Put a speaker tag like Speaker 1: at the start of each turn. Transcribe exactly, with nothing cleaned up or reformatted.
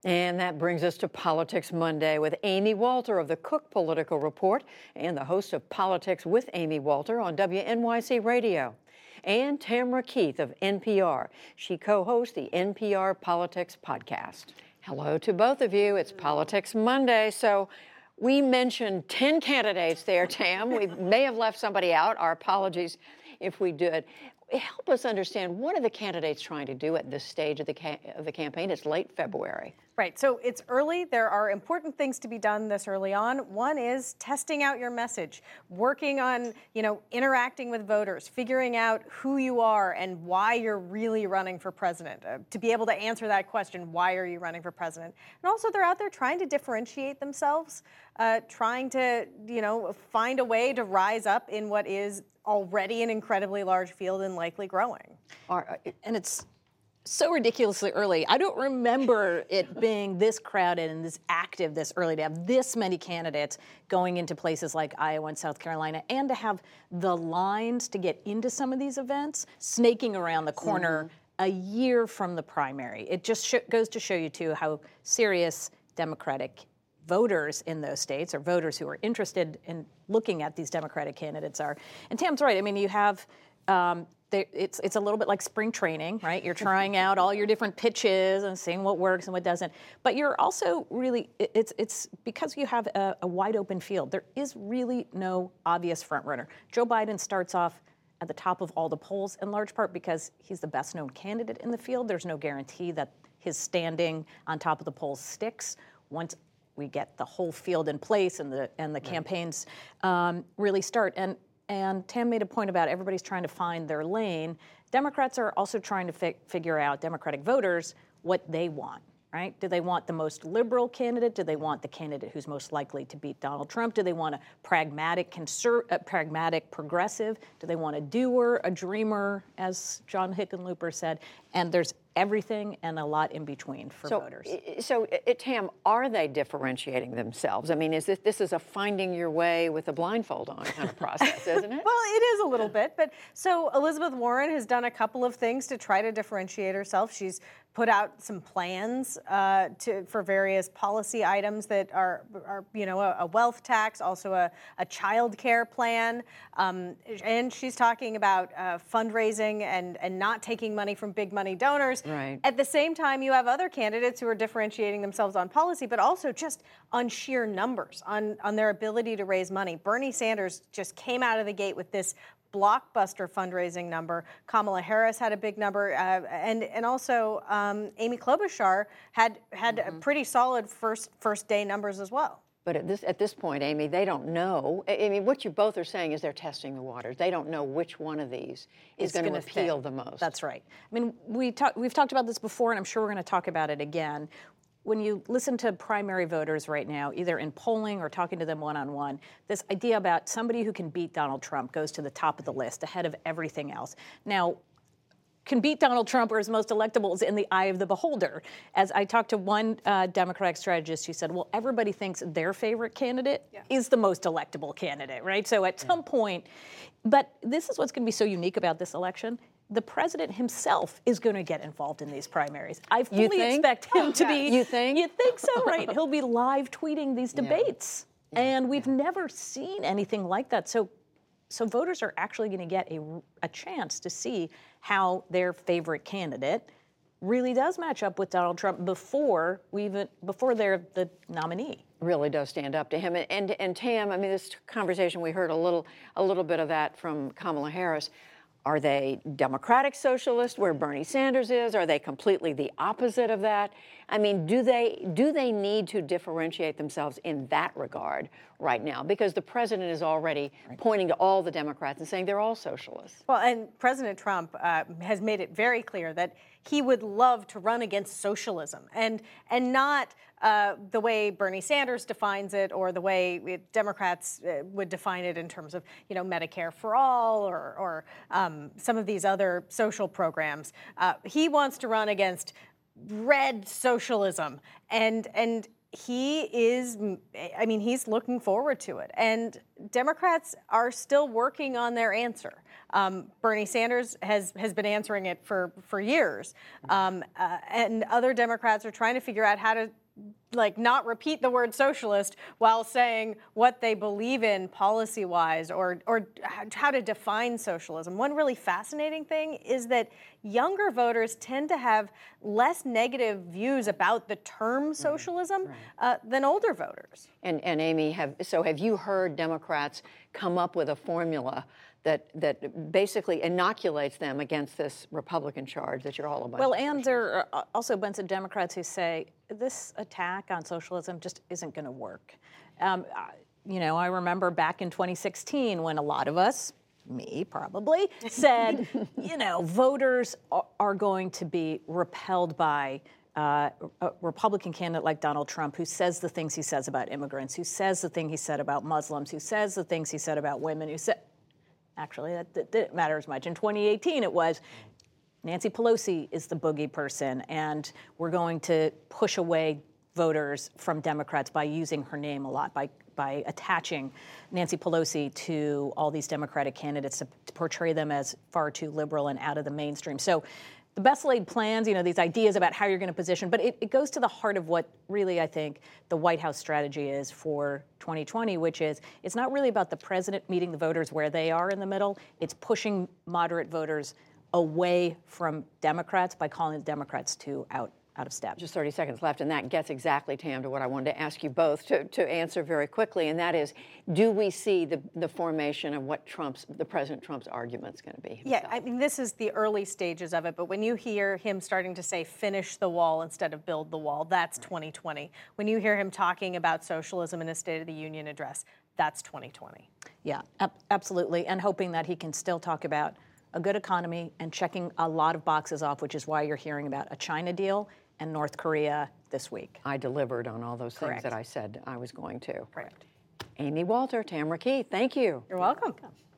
Speaker 1: And that brings us to Politics Monday with Amy Walter of the Cook Political Report and the host of Politics with Amy Walter on W N Y C Radio. And Tamara Keith of N P R. She co-hosts the N P R Politics Podcast. Hello to both of you. It's Politics Monday. So we mentioned ten candidates there, Tam. We may have left somebody out. Our apologies if we did. Help us understand, what are the candidates trying to do at this stage of the, ca- of the campaign? It's late February.
Speaker 2: Right, so it's early. There are important things to be done this early on. One is testing out your message, working on, you know, interacting with voters, figuring out who you are and why you're really running for president. Uh, to be able to answer that question, why are you running for president? And also they're out there trying to differentiate themselves, uh, trying to, you know, find a way to rise up in what is already an incredibly large field and likely growing.
Speaker 3: And it's so ridiculously early. I don't remember it being this crowded and this active this early, to have this many candidates going into places like Iowa and South Carolina, and to have the lines to get into some of these events snaking around the corner mm-hmm. a year from the primary. It just sh- goes to show you, too, how serious Democratic voters in those states, or voters who are interested in looking at these Democratic candidates, are. And Tam's right. I mean, you have um, they, it's it's a little bit like spring training, right? You're trying out all your different pitches and seeing what works and what doesn't. But you're also really it's it's because you have a, a wide open field. There is really no obvious front runner. Joe Biden starts off at the top of all the polls, in large part because he's the best known candidate in the field. There's no guarantee that his standing on top of the polls sticks once we get the whole field in place and the and the right. campaigns um, really start. And and Tam made a point about everybody's trying to find their lane. Democrats are also trying to fi- figure out, Democratic voters, what they want, right? Do they want the most liberal candidate? Do they want the candidate who's most likely to beat Donald Trump? Do they want a pragmatic, conser- uh, pragmatic progressive? Do they want a doer, a dreamer, as John Hickenlooper said? And there's everything and a lot in between for
Speaker 1: so,
Speaker 3: voters.
Speaker 1: So, uh, Tam, are they differentiating themselves? I mean, is this this is a finding your way with a blindfold on kind of process, isn't it?
Speaker 2: Well, it is a little bit, but so Elizabeth Warren has done a couple of things to try to differentiate herself. She's put out some plans uh, to for various policy items that are, are you know, a, a wealth tax, also a, a child care plan, um, and she's talking about uh, fundraising and, and not taking money from big money donors.
Speaker 1: Right.
Speaker 2: At the same time, you have other candidates who are differentiating themselves on policy, but also just on sheer numbers, on, on their ability to raise money. Bernie Sanders just came out of the gate with this blockbuster fundraising number. Kamala Harris had a big number, uh, and and also um, Amy Klobuchar had had mm-hmm. a pretty solid first first day numbers as well.
Speaker 1: But at this at this point, Amy, they don't know. I mean, what you both are saying is they're testing the waters. They don't know which one of these is going to appeal the most.
Speaker 3: That's right. I mean, we talk, we've talked about this before, and I'm sure we're going to talk about it again. When you listen to primary voters right now, either in polling or talking to them one-on-one, this idea about somebody who can beat Donald Trump goes to the top of the list, ahead of everything else. Now, can beat Donald Trump or is most electable is in the eye of the beholder. As I talked to one uh, Democratic strategist, she said, well, everybody thinks their favorite candidate yeah. is the most electable candidate, right? So at yeah. some point, but this is what's going to be so unique about this election. The president himself is going to get involved in these primaries. I fully expect him oh, to be.
Speaker 1: You think?
Speaker 3: You think so, right? He'll be live tweeting these debates. Yeah. And we've yeah. never seen anything like that. So so voters are actually going to get a, a chance to see how their favorite candidate really does match up with Donald Trump before we even before they're the nominee.
Speaker 1: Really does stand up to him. And, and and Tam, I mean, this conversation, we heard a little a little bit of that from Kamala Harris. Are they Democratic socialist where Bernie Sanders is? Are they completely the opposite of that? I mean, do they do they need to differentiate themselves in that regard right now? Because the president is already right. pointing to all the Democrats and saying they're all socialists.
Speaker 2: Well, and President Trump uh, has made it very clear that he would love to run against socialism and and not uh, the way Bernie Sanders defines it or the way it, Democrats uh, would define it in terms of, you know, Medicare for all or, or um, some of these other social programs. Uh, he wants to run against red socialism and and he is, I mean, he's looking forward to it. And Democrats are still working on their answer. Um, Bernie Sanders has, has been answering it for, for years. Um, uh, and other Democrats are trying to figure out how to like not repeat the word socialist while saying what they believe in policy-wise or or how to define socialism. One really fascinating thing is that younger voters tend to have less negative views about the term socialism right. uh, than older voters.
Speaker 1: And, and Amy, have so have you heard Democrats come up with a formula that that basically inoculates them against this Republican charge that you're all about?
Speaker 3: Well, and there are also a bunch of Democrats who say this attack on socialism just isn't going to work. Um, you know, I remember back in twenty sixteen when a lot of us, me probably, said, you know, voters are going to be repelled by Uh, a Republican candidate like Donald Trump, who says the things he says about immigrants, who says the thing he said about Muslims, who says the things he said about women, who said, actually, that, that didn't matter as much. In twenty eighteen, it was Nancy Pelosi is the boogie person, and we're going to push away voters from Democrats by using her name a lot, by by attaching Nancy Pelosi to all these Democratic candidates to, to portray them as far too liberal and out of the mainstream. So the best laid plans, you know, these ideas about how you're going to position, but it, it goes to the heart of what really I think the White House strategy is for twenty twenty, which is it's not really about the president meeting the voters where they are in the middle. It's pushing moderate voters away from Democrats by calling the Democrats too out. out of step.
Speaker 1: Just thirty seconds left, and that gets exactly, Tam, to what I wanted to ask you both to, to answer very quickly, and that is, do we see the, the formation of what Trump's, the President Trump's argument's going to be himself?
Speaker 2: Yeah, I mean, this is the early stages of it, but when you hear him starting to say finish the wall instead of build the wall, that's right. twenty twenty. When you hear him talking about socialism in his State of the Union address, that's twenty twenty.
Speaker 3: Yeah, ab- absolutely, and hoping that he can still talk about a good economy and checking a lot of boxes off, which is why you're hearing about a China deal and North Korea this week.
Speaker 1: I delivered on all those
Speaker 3: Correct.
Speaker 1: things that I said I was going to.
Speaker 2: Correct.
Speaker 1: Amy Walter, Tamara Keith, thank you.
Speaker 2: You're welcome.